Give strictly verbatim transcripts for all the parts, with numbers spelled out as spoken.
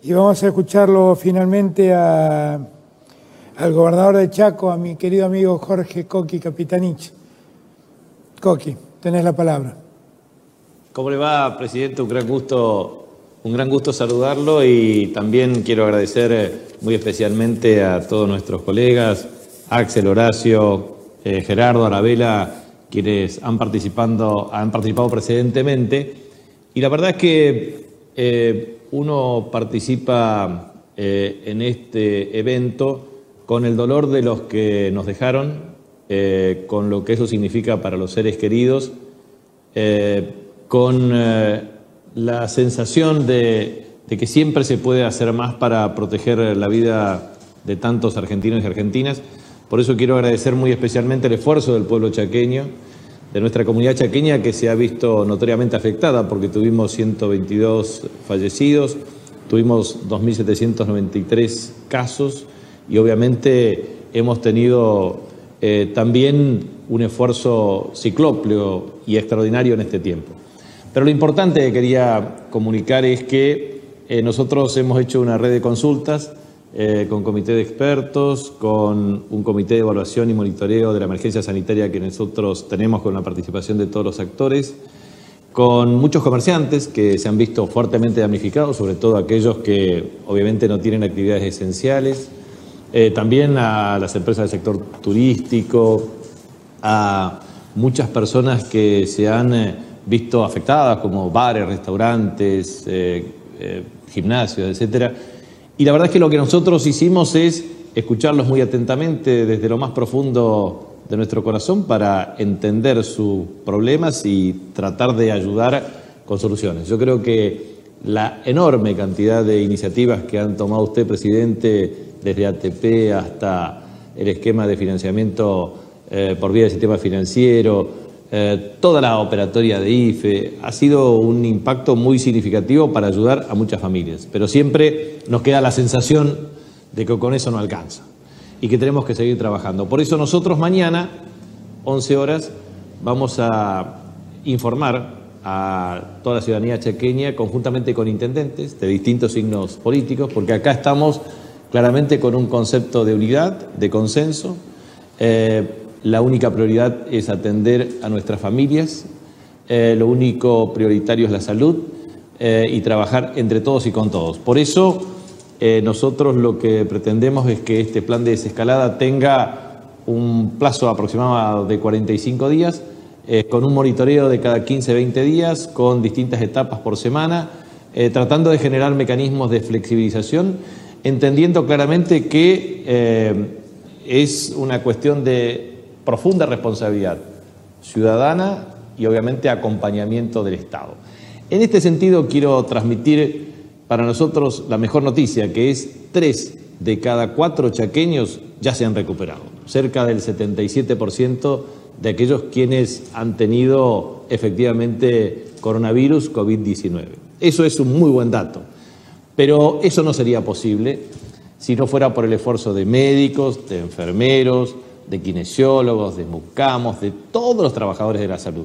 Y vamos a escucharlo finalmente a, al gobernador de Chaco, a mi querido amigo Jorge Coqui Capitanich. Coqui, tenés la palabra. ¿Cómo le va, presidente? Un gran gusto, un gran gusto saludarlo, y también quiero agradecer muy especialmente a todos nuestros colegas, Axel, Horacio, eh, Gerardo, Arabela, quienes han participado, han participado precedentemente. Y la verdad es que eh, uno participa eh, en este evento con el dolor de los que nos dejaron, eh, con lo que eso significa para los seres queridos, eh, con eh, la sensación de, de que siempre se puede hacer más para proteger la vida de tantos argentinos y argentinas. Por eso quiero agradecer muy especialmente el esfuerzo del pueblo chaqueño, de nuestra comunidad chaqueña, que se ha visto notoriamente afectada porque tuvimos ciento veintidós fallecidos, tuvimos dos mil setecientos noventa y tres casos y obviamente hemos tenido eh, también un esfuerzo ciclópeo y extraordinario en este tiempo. Pero lo importante que quería comunicar es que eh, nosotros hemos hecho una red de consultas Eh, con comité de expertos, con un comité de evaluación y monitoreo de la emergencia sanitaria que nosotros tenemos con la participación de todos los actores, con muchos comerciantes que se han visto fuertemente damnificados, sobre todo aquellos que obviamente no tienen actividades esenciales, eh, también a las empresas del sector turístico, a muchas personas que se han eh, visto afectadas, como bares, restaurantes, eh, eh, gimnasios, etcétera. Y la verdad es que lo que nosotros hicimos es escucharlos muy atentamente desde lo más profundo de nuestro corazón para entender sus problemas y tratar de ayudar con soluciones. Yo creo que la enorme cantidad de iniciativas que han tomado usted, presidente, desde A T P hasta el esquema de financiamiento eh, por vía del sistema financiero, eh, toda la operatoria de I F E, ha sido un impacto muy significativo para ayudar a muchas familias. Pero siempre nos queda la sensación de que con eso no alcanza y que tenemos que seguir trabajando. Por eso nosotros mañana, once horas, vamos a informar a toda la ciudadanía chaqueña, conjuntamente con intendentes de distintos signos políticos, porque acá estamos claramente con un concepto de unidad, de consenso. Eh, la única prioridad es atender a nuestras familias, eh, lo único prioritario es la salud eh, y trabajar entre todos y con todos. Por eso eh, nosotros lo que pretendemos es que este plan de desescalada tenga un plazo aproximado de cuarenta y cinco días, eh, con un monitoreo de cada quince, veinte días, con distintas etapas por semana, eh, tratando de generar mecanismos de flexibilización, entendiendo claramente que eh, es una cuestión de profunda responsabilidad ciudadana y obviamente acompañamiento del Estado. En este sentido quiero transmitir para nosotros la mejor noticia, que es tres de cada cuatro chaqueños ya se han recuperado, cerca del setenta y siete por ciento de aquellos quienes han tenido efectivamente coronavirus COVID diecinueve. Eso es un muy buen dato, pero eso no sería posible si no fuera por el esfuerzo de médicos, de enfermeros, de kinesiólogos, de mucamos, de todos los trabajadores de la salud.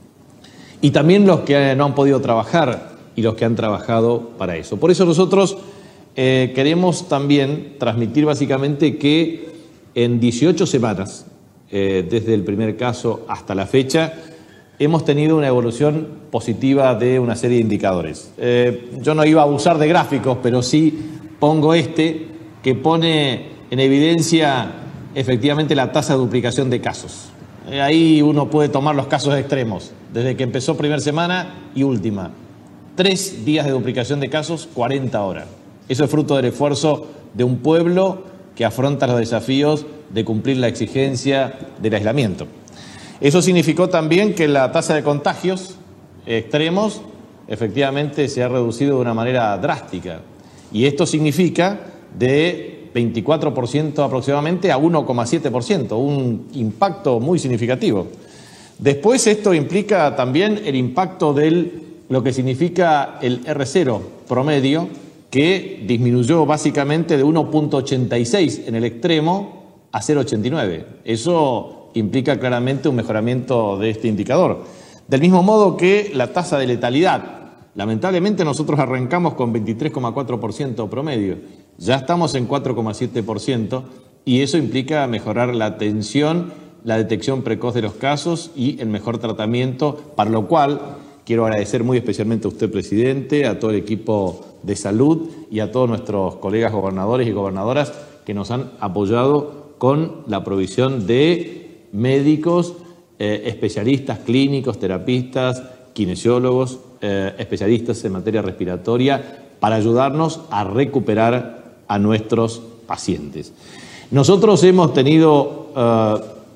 Y también los que no han podido trabajar y los que han trabajado para eso. Por eso nosotros eh, queremos también transmitir básicamente que en dieciocho semanas, eh, desde el primer caso hasta la fecha, hemos tenido una evolución positiva de una serie de indicadores. Eh, yo no iba a abusar de gráficos, pero sí pongo este que pone en evidencia efectivamente la tasa de duplicación de casos. Eh, ahí uno puede tomar los casos extremos, desde que empezó primera semana y última. Tres días de duplicación de casos, cuarenta horas. Eso es fruto del esfuerzo de un pueblo que afronta los desafíos de cumplir la exigencia del aislamiento. Eso significó también que la tasa de contagios extremos efectivamente se ha reducido de una manera drástica. Y esto significa de veinticuatro por ciento aproximadamente a uno coma siete por ciento, un impacto muy significativo. Después esto implica también el impacto de lo que significa el R cero promedio, que disminuyó básicamente de uno punto ochenta y seis en el extremo a cero punto ochenta y nueve. Eso implica claramente un mejoramiento de este indicador. Del mismo modo que la tasa de letalidad, Lamentablemente nosotros arrancamos con veintitrés coma cuatro por ciento promedio, ya estamos en cuatro coma siete por ciento y eso implica mejorar la atención, la detección precoz de los casos y el mejor tratamiento, para lo cual quiero agradecer muy especialmente a usted, presidente, a todo el equipo de salud y a todos nuestros colegas gobernadores y gobernadoras que nos han apoyado con la provisión de médicos, eh, especialistas clínicos, terapistas, kinesiólogos, eh, especialistas en materia respiratoria, para ayudarnos a recuperar a nuestros pacientes. Nosotros hemos tenido eh,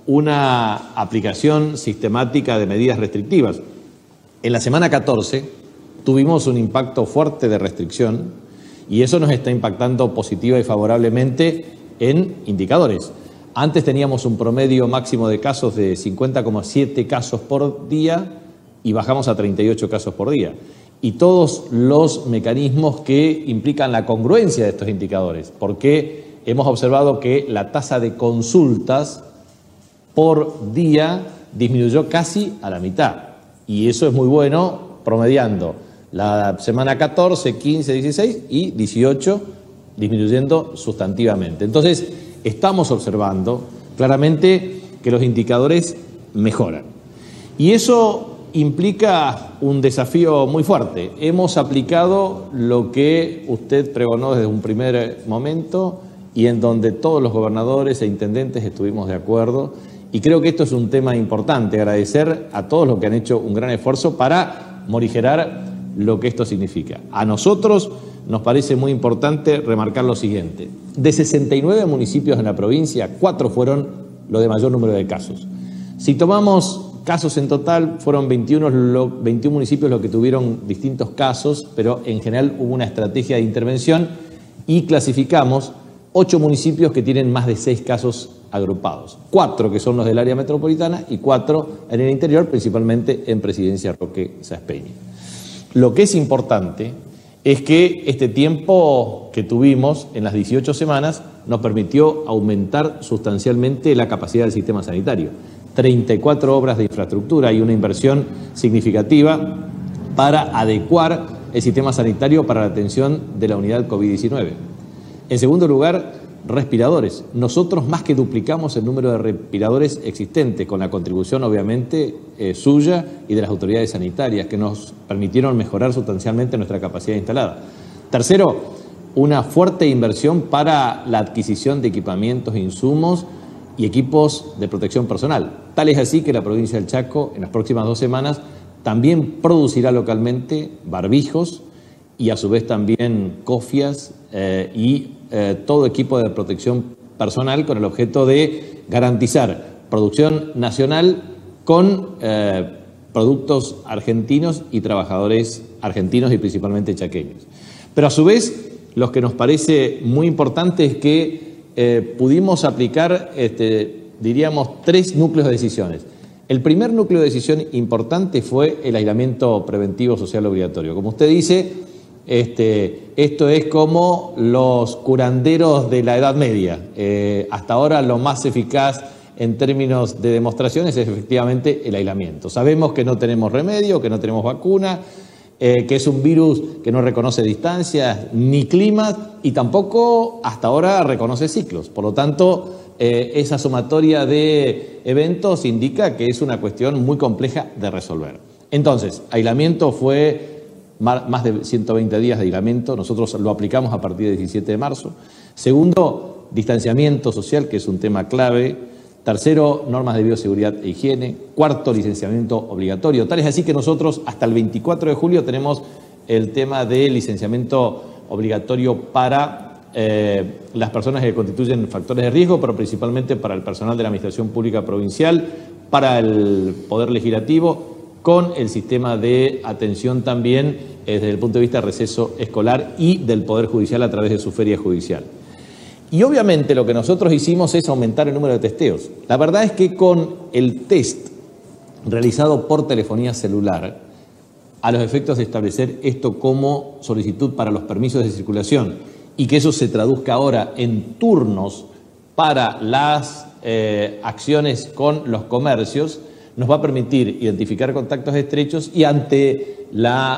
una aplicación sistemática de medidas restrictivas. En la semana catorce tuvimos un impacto fuerte de restricción y eso nos está impactando positiva y favorablemente en indicadores. Antes teníamos un promedio máximo de casos de cincuenta coma siete casos por día y bajamos a treinta y ocho casos por día. Y todos los mecanismos que implican la congruencia de estos indicadores, porque hemos observado que la tasa de consultas por día disminuyó casi a la mitad. Y eso es muy bueno, promediando la semana catorce, quince, dieciséis y dieciocho, disminuyendo sustantivamente. Entonces, estamos observando claramente que los indicadores mejoran. Y eso implica un desafío muy fuerte. Hemos aplicado lo que usted pregonó desde un primer momento y en donde todos los gobernadores e intendentes estuvimos de acuerdo. Y creo que esto es un tema importante, agradecer a todos los que han hecho un gran esfuerzo para morigerar lo que esto significa. A nosotros nos parece muy importante remarcar lo siguiente. De sesenta y nueve municipios en la provincia, cuatro fueron los de mayor número de casos. Si tomamos casos en total, fueron veintiuno, veintiún municipios los que tuvieron distintos casos, pero en general hubo una estrategia de intervención y clasificamos ocho municipios que tienen más de seis casos agrupados. Cuatro que son los del área metropolitana y cuatro en el interior, principalmente en Presidencia Roque Saspeña. Lo que es importante es que este tiempo que tuvimos en las dieciocho semanas nos permitió aumentar sustancialmente la capacidad del sistema sanitario. treinta y cuatro obras de infraestructura y una inversión significativa para adecuar el sistema sanitario para la atención de la unidad COVID diecinueve. En segundo lugar, respiradores. Nosotros más que duplicamos el número de respiradores existentes, con la contribución obviamente eh, suya y de las autoridades sanitarias, que nos permitieron mejorar sustancialmente nuestra capacidad instalada. Tercero, una fuerte inversión para la adquisición de equipamientos e insumos y equipos de protección personal. Tal es así que la provincia del Chaco en las próximas dos semanas también producirá localmente barbijos y a su vez también cofias eh, y eh, todo equipo de protección personal con el objeto de garantizar producción nacional con eh, productos argentinos y trabajadores argentinos y principalmente chaqueños. Pero a su vez, lo que nos parece muy importante es que Eh, pudimos aplicar, este, diríamos, tres núcleos de decisiones. El primer núcleo de decisión importante fue el aislamiento preventivo social obligatorio. Como usted dice, este, esto es como los curanderos de la Edad Media. Eh, hasta ahora lo más eficaz en términos de demostraciones es efectivamente el aislamiento. Sabemos que no tenemos remedio, que no tenemos vacuna, Eh, que es un virus que no reconoce distancias ni climas y tampoco hasta ahora reconoce ciclos. Por lo tanto, eh, esa sumatoria de eventos indica que es una cuestión muy compleja de resolver. Entonces, aislamiento fue más de ciento veinte días de aislamiento, nosotros lo aplicamos a partir del diecisiete de marzo. Segundo, distanciamiento social, que es un tema clave. Tercero, normas de bioseguridad e higiene. Cuarto, licenciamiento obligatorio. Tal es así que nosotros hasta el veinticuatro de julio tenemos el tema de licenciamiento obligatorio para eh, las personas que constituyen factores de riesgo, pero principalmente para el personal de la Administración Pública Provincial, para el Poder Legislativo, con el sistema de atención también eh, desde el punto de vista de receso escolar y del Poder Judicial a través de su feria judicial. Y obviamente lo que nosotros hicimos es aumentar el número de testeos. La verdad es que con el test realizado por telefonía celular, a los efectos de establecer esto como solicitud para los permisos de circulación y que eso se traduzca ahora en turnos para las eh, acciones con los comercios, nos va a permitir identificar contactos estrechos y ante la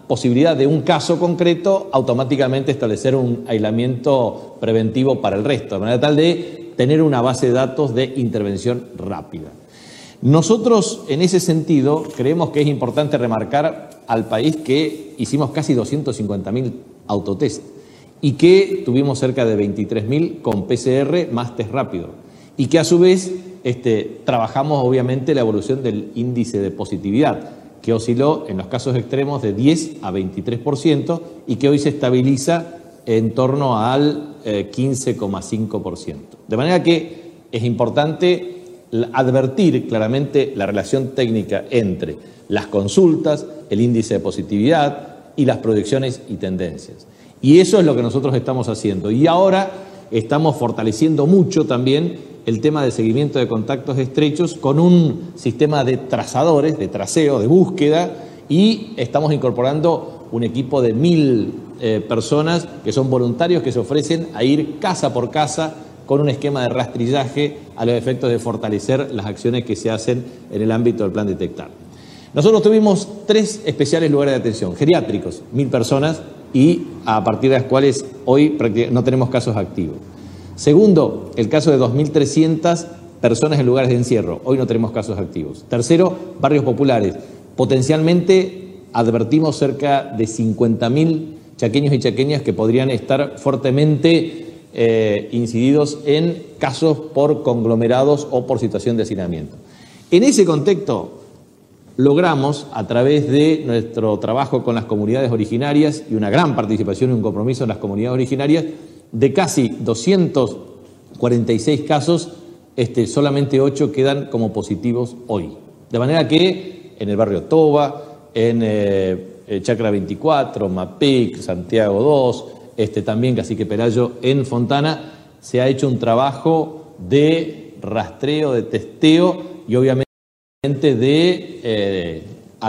posibilidad de un caso concreto, automáticamente establecer un aislamiento preventivo para el resto, de manera tal de tener una base de datos de intervención rápida. Nosotros, en ese sentido, creemos que es importante remarcar al país que hicimos casi doscientos cincuenta mil autotest y que tuvimos cerca de veintitrés mil con P C R más test rápido y que a su vez este, trabajamos obviamente la evolución del índice de positividad, que osciló en los casos extremos de diez a veintitrés por ciento y que hoy se estabiliza en torno al eh, quince coma cinco por ciento. De manera que es importante advertir claramente la relación técnica entre las consultas, el índice de positividad y las proyecciones y tendencias. Y eso es lo que nosotros estamos haciendo. Y ahora estamos fortaleciendo mucho también el tema de seguimiento de contactos estrechos con un sistema de trazadores, de traceo, de búsqueda, y estamos incorporando un equipo de mil eh, personas que son voluntarios que se ofrecen a ir casa por casa con un esquema de rastrillaje a los efectos de fortalecer las acciones que se hacen en el ámbito del plan Detectar. Nosotros tuvimos tres especiales lugares de atención, geriátricos, mil personas, y a partir de las cuales hoy no tenemos casos activos. Segundo, el caso de dos mil trescientas personas en lugares de encierro, hoy no tenemos casos activos. Tercero, barrios populares, potencialmente advertimos cerca de cincuenta mil chaqueños y chaqueñas que podrían estar fuertemente Eh, incididos en casos por conglomerados o por situación de hacinamiento. En ese contexto logramos, a través de nuestro trabajo con las comunidades originarias y una gran participación y un compromiso en las comunidades originarias, de casi doscientos cuarenta y seis casos, este, solamente ocho quedan como positivos hoy. De manera que en el barrio Toba, en eh, Chacra veinticuatro, Mapic, Santiago dos, Este, también Cacique Pelayo en Fontana, se ha hecho un trabajo de rastreo, de testeo y obviamente de eh,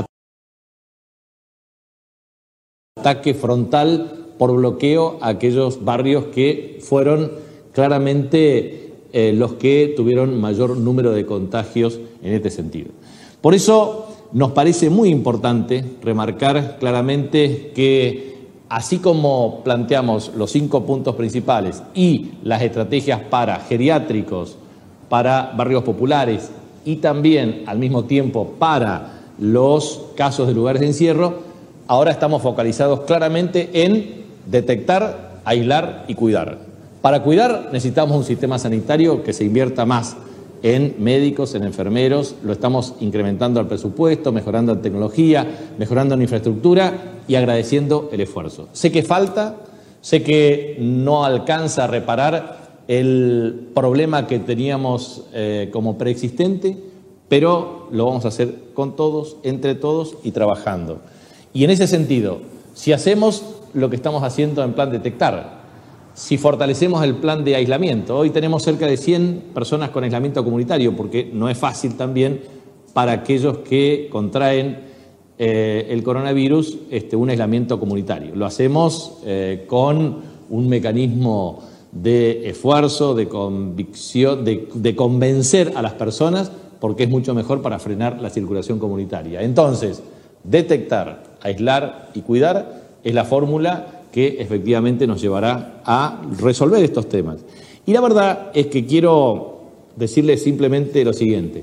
ataque frontal por bloqueo a aquellos barrios que fueron claramente eh, los que tuvieron mayor número de contagios en este sentido. Por eso nos parece muy importante remarcar claramente que así como planteamos los cinco puntos principales y las estrategias para geriátricos, para barrios populares y también al mismo tiempo para los casos de lugares de encierro, ahora estamos focalizados claramente en detectar, aislar y cuidar. Para cuidar necesitamos un sistema sanitario que se invierta más en médicos, en enfermeros, lo estamos incrementando al presupuesto, mejorando en tecnología, mejorando en infraestructura y agradeciendo el esfuerzo. Sé que falta, sé que no alcanza a reparar el problema que teníamos eh, como preexistente, pero lo vamos a hacer con todos, entre todos y trabajando. Y en ese sentido, si hacemos lo que estamos haciendo en Plan Detectar, si fortalecemos el plan de aislamiento, hoy tenemos cerca de cien personas con aislamiento comunitario, porque no es fácil también para aquellos que contraen eh, el coronavirus este, un aislamiento comunitario. Lo hacemos eh, con un mecanismo de esfuerzo, de convicción, de, de convencer a las personas, porque es mucho mejor para frenar la circulación comunitaria. Entonces, detectar, aislar y cuidar es la fórmula que efectivamente nos llevará a resolver estos temas. Y la verdad es que quiero decirles simplemente lo siguiente.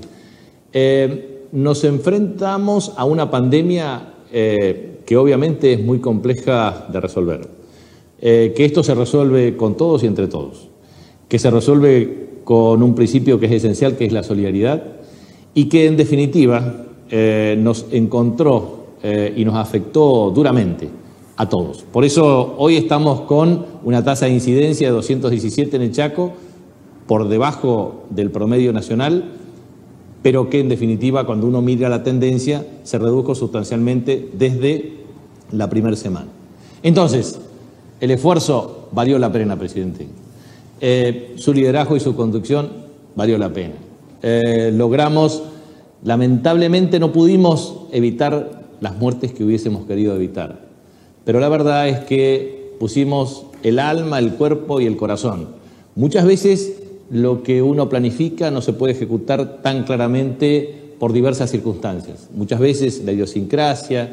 Eh, nos enfrentamos a una pandemia eh, que obviamente es muy compleja de resolver. Eh, que esto se resuelve con todos y entre todos. Que se resuelve con un principio que es esencial, que es la solidaridad, y que en definitiva eh, nos encontró eh, y nos afectó duramente a todos. Por eso hoy estamos con una tasa de incidencia de doscientos diecisiete en el Chaco, por debajo del promedio nacional, pero que en definitiva cuando uno mira la tendencia se redujo sustancialmente desde la primera semana. Entonces, el esfuerzo valió la pena, presidente. Eh, su liderazgo y su conducción valió la pena. Eh, logramos, lamentablemente no pudimos evitar las muertes que hubiésemos querido evitar. Pero la verdad es que pusimos el alma, el cuerpo y el corazón. Muchas veces lo que uno planifica no se puede ejecutar tan claramente por diversas circunstancias. Muchas veces la idiosincrasia,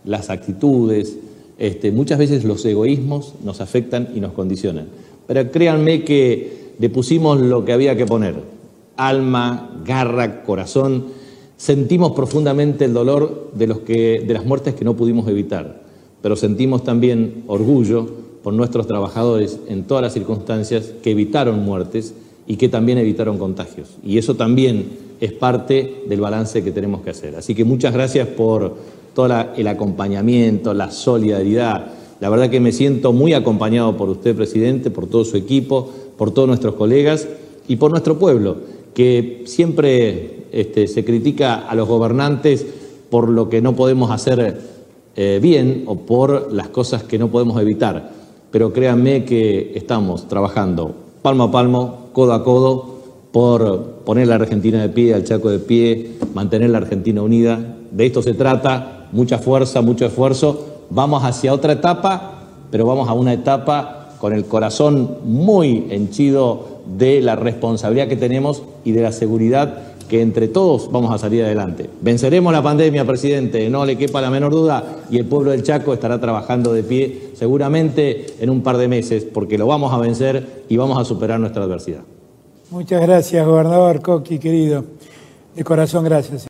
las actitudes, este, muchas veces los egoísmos nos afectan y nos condicionan. Pero créanme que le pusimos lo que había que poner, alma, garra, corazón. Sentimos profundamente el dolor de, los que, de las muertes que no pudimos evitar, pero sentimos también orgullo por nuestros trabajadores en todas las circunstancias que evitaron muertes y que también evitaron contagios. Y eso también es parte del balance que tenemos que hacer. Así que muchas gracias por todo la, el acompañamiento, la solidaridad. La verdad que me siento muy acompañado por usted, presidente, por todo su equipo, por todos nuestros colegas y por nuestro pueblo, que siempre este, se critica a los gobernantes por lo que no podemos hacer eh, bien o por las cosas que no podemos evitar. Pero créanme que estamos trabajando palmo a palmo, codo a codo, por poner a la Argentina de pie, al Chaco de pie, mantener la Argentina unida. De esto se trata, mucha fuerza, mucho esfuerzo. Vamos hacia otra etapa, pero vamos a una etapa con el corazón muy henchido de la responsabilidad que tenemos y de la seguridad que entre todos vamos a salir adelante. Venceremos la pandemia, presidente, no le quepa la menor duda, y el pueblo del Chaco estará trabajando de pie seguramente en un par de meses, porque lo vamos a vencer y vamos a superar nuestra adversidad. Muchas gracias, gobernador Coqui, querido. De corazón, gracias.